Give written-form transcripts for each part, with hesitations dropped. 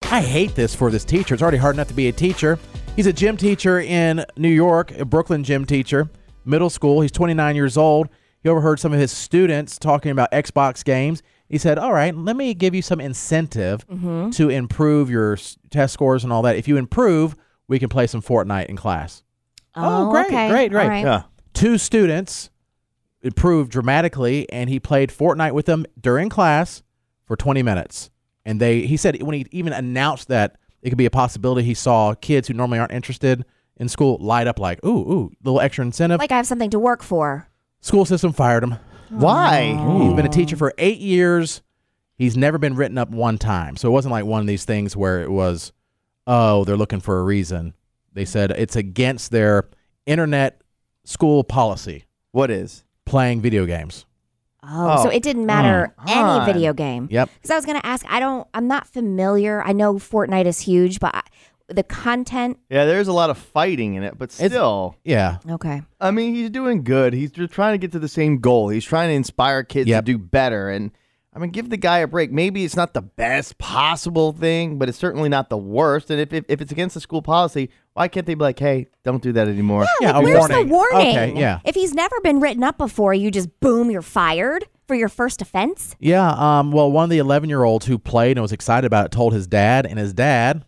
I hate this for this teacher. It's already hard enough to be a teacher. He's a gym teacher in New York, a Brooklyn gym teacher, middle school. He's 29 years old. He overheard some of his students talking about Xbox games. He said, all right, let me give you some incentive to improve your test scores and all that. If you improve, we can play some Fortnite in class. Oh, great, okay. great. All right. Yeah. 2 students improved dramatically, and he played Fortnite with them during class for 20 minutes. And he said when he even announced that it could be a possibility, he saw kids who normally aren't interested in school light up like, ooh, little extra incentive. Like I have something to work for. School system fired him. Why? He's been a teacher for 8 years. He's never been written up one time. So it wasn't like one of these things where it was, oh, they're looking for a reason. They said it's against their internet school policy, What is? playing video games. Oh, so it didn't matter any video game. Yep. Because I was going to ask, I'm not familiar. I know Fortnite is huge, but the content. Yeah, there's a lot of fighting in it, but still. Yeah. Okay. I mean, he's doing good. He's just trying to get to the same goal. He's trying to inspire kids to do better. And, I mean, give the guy a break. Maybe it's not the best possible thing, but it's certainly not the worst. And if it's against the school policy, why can't they be like, hey, don't do that anymore? Yeah, a where's warning. the warning? Okay, yeah. If he's never been written up before, you just boom, you're fired for your first offense? Yeah. Well, one of the 11-year-olds who played and was excited about it told his dad, and his dad,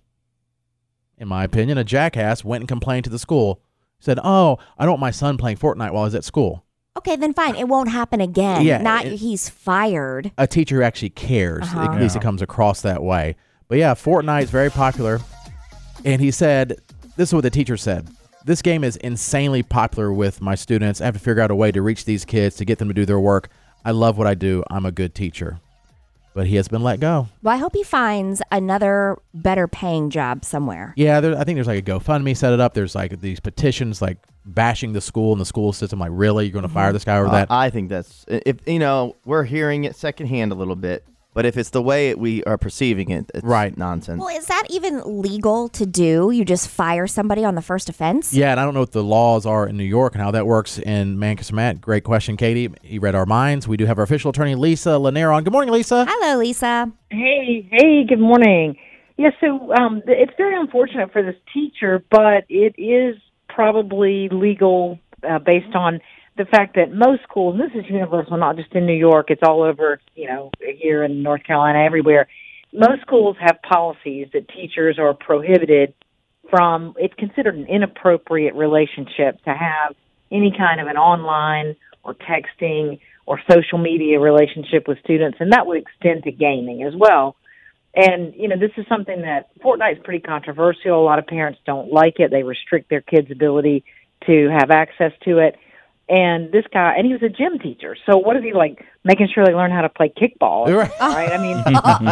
in my opinion, a jackass, went and complained to the school. Said, oh, I don't want my son playing Fortnite while he's at school. Okay, then fine. It won't happen again. Yeah, He's fired. A teacher who actually cares. At least it comes across that way. But yeah, Fortnite is very popular. And he said, this is what the teacher said. This game is insanely popular with my students. I have to figure out a way to reach these kids, to get them to do their work. I love what I do. I'm a good teacher. But he has been let go. Well, I hope he finds another better paying job somewhere. Yeah, I think there's like a GoFundMe set it up. There's like these petitions like bashing the school and the school system. Like, really? You're going to fire this guy over that? I think that's, if we're hearing it secondhand a little bit, but if it's the way we are perceiving it, it's nonsense. Well, is that even legal to do? You just fire somebody on the first offense? Yeah, and I don't know what the laws are in New York and how that works in Mankasamat. Great question, Katie. He read our minds. We do have our official attorney, Lisa Lanier, on. Good morning, Lisa. Hello, Lisa. Hey, good morning. Yeah, so it's very unfortunate for this teacher, but it is probably legal based on the fact that most schools, and this is universal, not just in New York, it's all over, here in North Carolina, everywhere. Most schools have policies that teachers are prohibited from. It's considered an inappropriate relationship to have any kind of an online or texting or social media relationship with students, and that would extend to gaming as well. And, this is something that Fortnite's pretty controversial. A lot of parents don't like it. They restrict their kids' ability to have access to it. And this guy, and he was a gym teacher. So what is he like, making sure they learn how to play kickball? Right? I mean,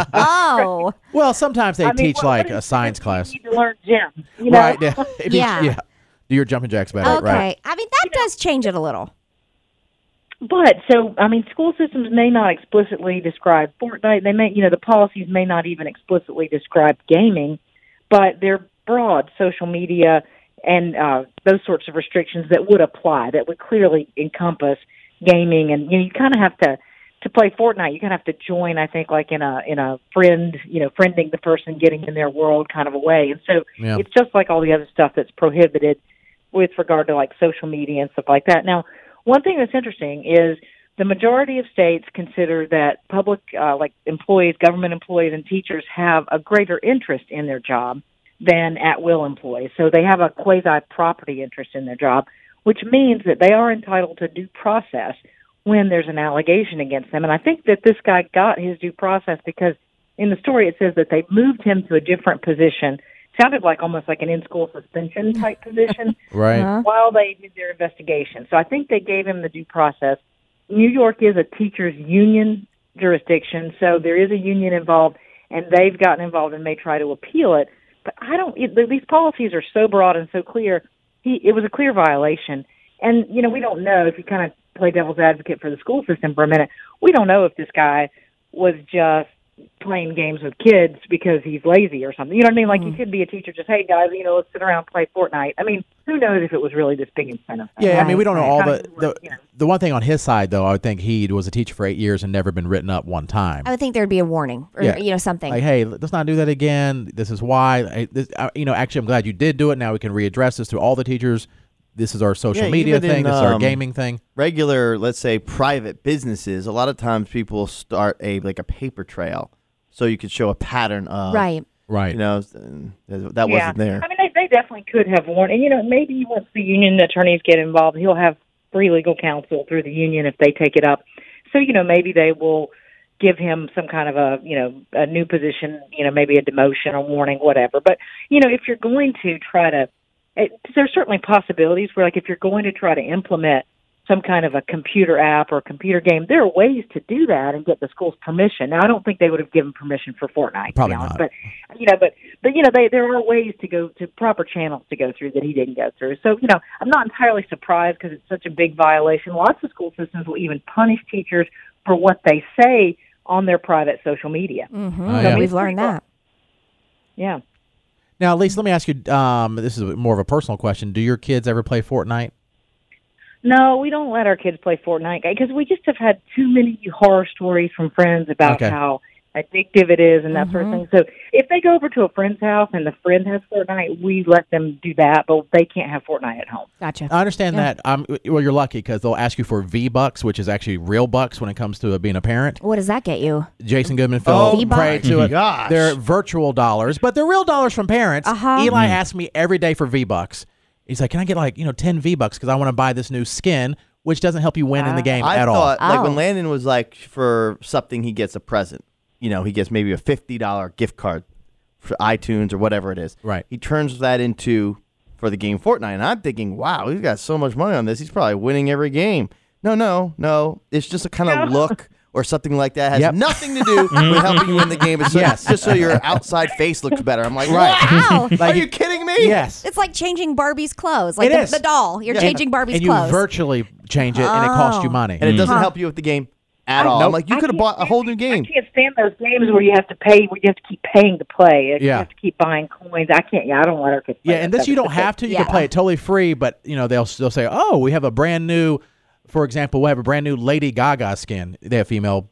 oh. Well, sometimes they teach like a science class. You need to learn gym, Right. Yeah. Yeah. Do your jumping jacks better. Okay. Right. I mean, that does change it a little. But school systems may not explicitly describe Fortnite. They may, the policies may not even explicitly describe gaming, but they're broad social media and those sorts of restrictions that would apply, that would clearly encompass gaming. And you kind of have to play Fortnite. You kind of have to join, I think, like in a friend, friending the person, getting in their world kind of a way. And so it's just like all the other stuff that's prohibited with regard to like social media and stuff like that. Now, one thing that's interesting is the majority of states consider that public, like employees, government employees, and teachers have a greater interest in their job than at-will employees. So they have a quasi-property interest in their job, which means that they are entitled to due process when there's an allegation against them. And I think that this guy got his due process because in the story it says that they moved him to a different position. Sounded like almost like an in-school suspension type position Right. while they did their investigation. So I think they gave him the due process. New York is a teachers' union jurisdiction, so there is a union involved, and they've gotten involved and may try to appeal it. But these policies are so broad and so clear. It was a clear violation. And, we don't know, if you kind of play devil's advocate for the school system for a minute, we don't know if this guy was just, playing games with kids because he's lazy or something. You know what I mean? Like, you could be a teacher, just, hey, guys, let's sit around and play Fortnite. I mean, who knows if it was really this big incentive? Yeah, I mean, we don't know all Kind of the one thing on his side, though, I would think he was a teacher for 8 years and never been written up one time. I would think there'd be a warning or something. Like, hey, let's not do that again. This is why. Actually, I'm glad you did do it. Now we can readdress this to all the teachers. This is our social media thing. This is our gaming thing. Regular, let's say, private businesses, a lot of times people start a paper trail so you could show a pattern of. Right. That wasn't there. I mean, they definitely could have warned. And, maybe once the union attorneys get involved, he'll have free legal counsel through the union if they take it up. So, maybe they will give him some kind of a new position, maybe a demotion or warning, whatever. But, if you're going to try to, there's certainly possibilities where, like, if you're going to try to implement some kind of a computer app or a computer game, there are ways to do that and get the school's permission. Now, I don't think they would have given permission for Fortnite. Probably not. But there are ways to go to proper channels to go through that he didn't go through. So, I'm not entirely surprised because it's such a big violation. Lots of school systems will even punish teachers for what they say on their private social media. Mm-hmm. We've learned that. Yeah. Now, Lisa, let me ask you, this is more of a personal question. Do your kids ever play Fortnite? No, we don't let our kids play Fortnite because we just have had too many horror stories from friends about how addictive it is and that sort of thing. So if they go over to a friend's house and the friend has Fortnite, we let them do that, but they can't have Fortnite at home. Gotcha. I understand that. Well, you're lucky because they'll ask you for V-Bucks, which is actually real bucks when it comes to being a parent. What does that get you? Jason Goodman fell prey to it. Gosh. They're virtual dollars, but they're real dollars from parents. Eli asks me every day for V-Bucks. He's like, can I get 10 V-Bucks because I want to buy this new skin, which doesn't help you win in the game at all. I thought, when Landon was for something, he gets a present. He gets maybe a $50 gift card for iTunes or whatever it is. Right. He turns that into for the game Fortnite. And I'm thinking, wow, he's got so much money on this. He's probably winning every game. No. It's just a kind of look or something like that. It has nothing to do with helping you win the game. It's just so your outside face looks better. I'm like, wow. Are you kidding me? Yes. It's like changing Barbie's clothes. Like the doll. You're changing Barbie's and clothes. And you virtually change it, and it costs you money. And it doesn't help you with the game at all. I'm like, you could have bought a whole new game. I can't stand those games where you have to pay, where you have to keep paying to play. You have to keep buying coins. I can't. I don't let her play. Yeah, and this you don't have to. You can play it totally free, but they'll say, oh, we have a brand new. For example, we'll have a brand new Lady Gaga skin. They have female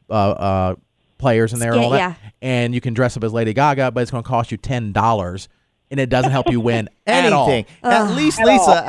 players in there and all that. And you can dress up as Lady Gaga, but it's going to cost you $10, and it doesn't help you win anything. At all. At least, Lisa,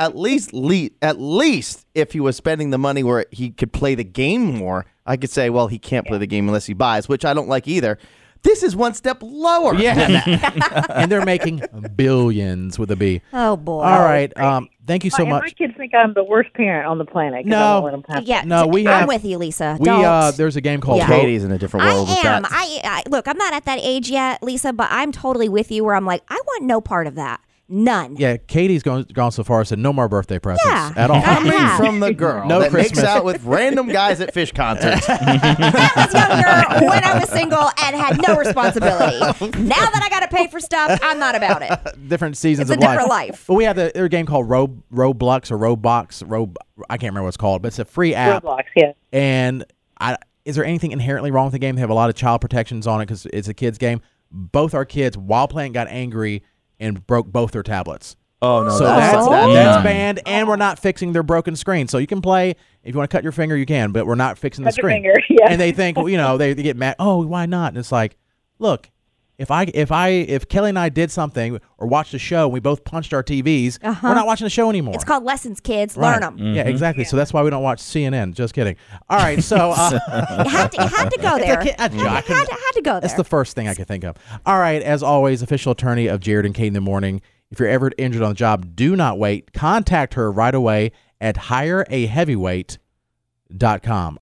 at least if he was spending the money where he could play the game more, I could say, well, he can't play the game unless he buys, which I don't like either. This is one step lower. Yeah. And they're making billions with a B. Oh, boy. All right. Thank you so much. My kids think I'm the worst parent on the planet. No. I'm with you, Lisa. There's a game called Katie's in a different world with that. I look, I'm not at that age yet, Lisa, but I'm totally with you where I'm like, I want no part of that. None. Yeah, Katie's gone so far as said no more birthday presents at all. Coming from the girl that makes out with random guys at Fish concerts. I was younger when I was single and had no responsibility. Now that I got to pay for stuff, I'm not about it. Different seasons of life. It's a different life. But we have a game called Roblox or Roblox. I can't remember what it's called, but it's a free app. Roblox, yeah. And is there anything inherently wrong with the game? They have a lot of child protections on it because it's a kid's game. Both our kids, while playing, got angry and broke both their tablets. Oh, no. So that's banned, and we're not fixing their broken screen. So you can play. If you want to cut your finger, you can, but we're not fixing the screen. And they think, they get mad. Oh, why not? And it's like, look, if Kelly and I did something or watched a show and we both punched our TVs, we're not watching the show anymore. It's called lessons, kids. Learn them. Yeah, exactly. So that's why we don't watch CNN. Just kidding. All right, so you had to go there. Had to go there. That's the first thing I could think of. All right, as always, official attorney of Jared and Kate in the Morning. If you're ever injured on the job, do not wait. Contact her right away at hireaheavyweight.com.